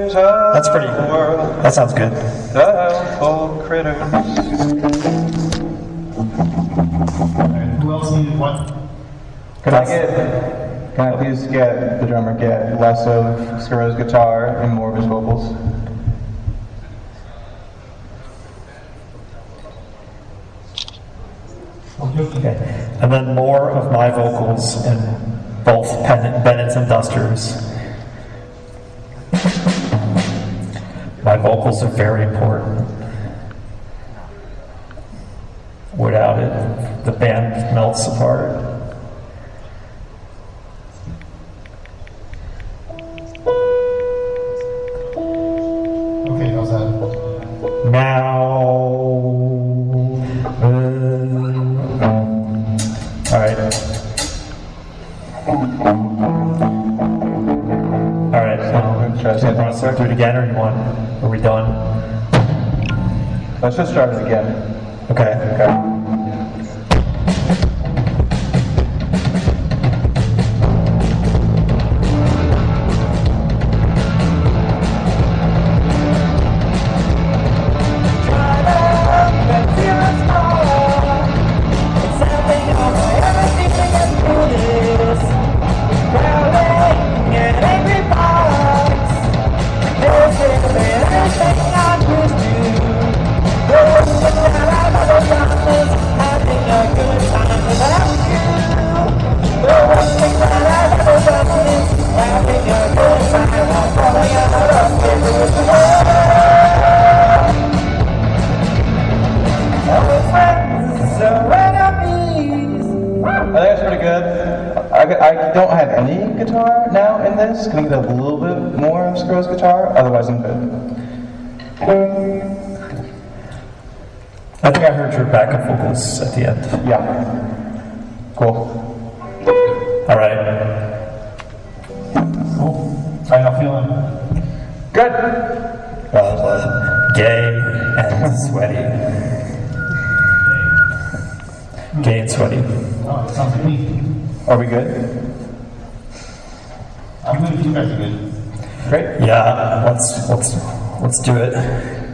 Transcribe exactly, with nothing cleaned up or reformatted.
That's pretty. That sounds good. Old critters. Who else needed one? Can I get, can I please get, the drummer get less of Scaro's guitar and more of his vocals? Okay. And then more of my vocals in both Pen- Bennett's and Duster's. My vocals are very important. Without it, the band melts apart. Okay, how's that? Now, uh, all right, all right. So, Should I say do you want to do it again, or you want? Are we done? Let's just start it again. Okay. Okay. I don't have any guitar now in this. Can I get a little bit more of Scaro's guitar? Otherwise, I'm good. I think I heard your backup vocals at the end. Yeah. Cool. All right. Cool. How y'all feeling? Good. Oh, that was loud. Gay and sweaty. Gay and sweaty. Oh, it sounds like me. Are we good? I'm good if you guys are good. Great. Yeah. Let's let's let's do it.